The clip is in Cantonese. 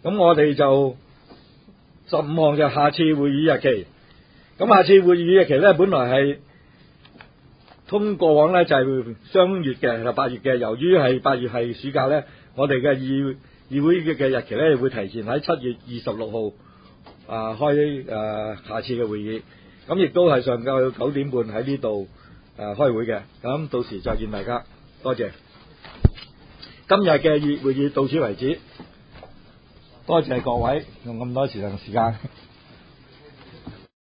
咁我哋就15項就下次會議日期。咁下次會議日期咧，本來係通過往咧就係雙月嘅，就8月嘅。由於係8月係暑假咧，我哋嘅議會嘅日期咧會提前喺7月26號開下次嘅會議。咁亦都係上晝9點半喺呢度開會嘅。咁到時再見大家，多謝。今日嘅會議到此為止，多謝各位用咁多時間。